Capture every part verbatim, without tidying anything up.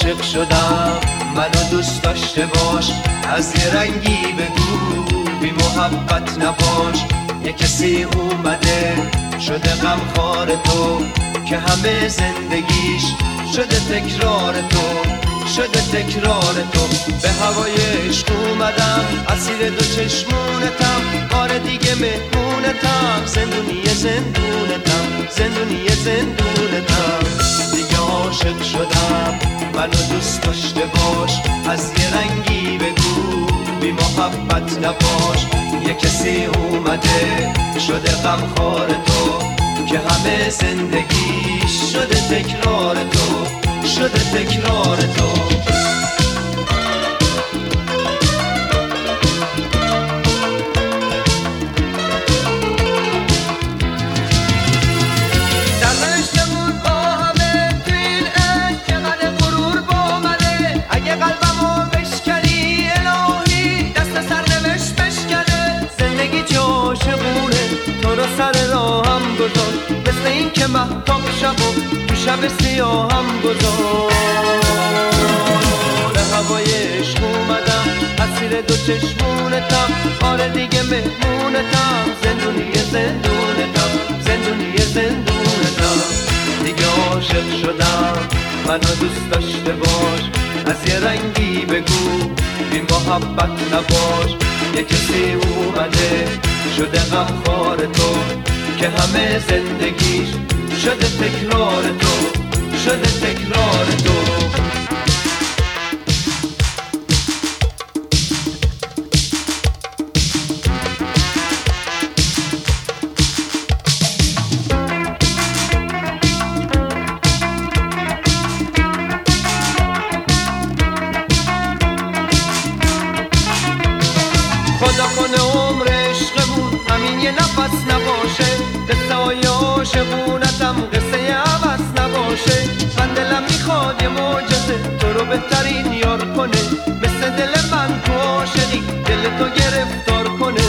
عاشق شدم منو دوست داشته باش، از یه رنگی بگو بی محبت نباش. یه کسی اومده شده غمخوار تو که همه زندگیش شده تکرار تو، شده تکرار تو. به هوای عشق اومدم اسیر دو چشمونتم، آره دیگه مهمونتم، زندونی زندونتم، زندونی زندونتم. دیگه عاشق شدم منو دوست داشته باش، از یه رنگی بگو بی محبت نباش. یه کسی اومده شده غمخوار تو که همه زندگیش شده تکرار تو، شده تکرار تو. سر راهم گذار مثل این که مهتاب شب و تو شب سیاهم گذار. به هوای عشق اومدم اسیر دو چشمونتم، آره دیگه مهمونتم، زندونی زندونتم، زندونی زندونتم. دیگه عاشق شدم منو دوست داشته باش، از یه رنگی بگو بی محبت نباش. یه کسی اومده شده غمخوار تو که همه زندگیش شده تکرار تو، شده تکرار تو. خدا کنه عمر عشقمون همین یه نفس نباشه، قصه های عاشقونتم قصه عوض نباشه. من دلم میخواد یه معجزه تو رو بهترین یار کنه، مثل دل من تو عاشقی دل تو گرفتار کنه.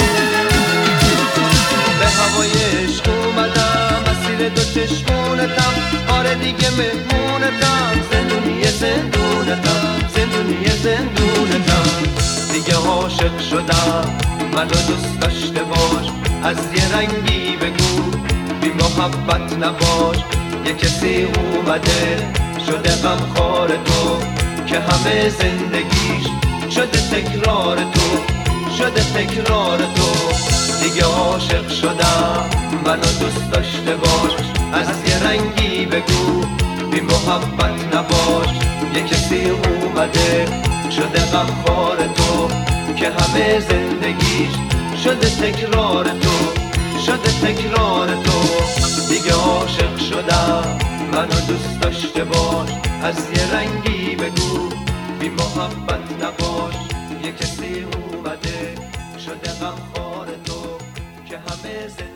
به هوای عشق اومدم اسیر دو چشمونتم، آره دیگه مهمونتم، زندونی زندونتم، زندونی زندونتم. دیگه عاشق شدم منو دوست داشته باش، از یه رنگی بگو بی محبت نباش. یه کسی اومده شده غمخوار تو که همه زندگیش شده تکرار تو، شده تکرار تو. دیگه عاشق شدم منو دوست داشته باش، از یه رنگی بگو بی محبت نباش. یه کسی اومده شده غمخوار تو که همه زندگیش شده تکرار تو، شده تکرار تو. دیگه عاشق شدم منو دوست داشته باش، از یه رنگی بگو بی محبت نباش. یه کسی اومده شده غمخوار تو که همه زندگیش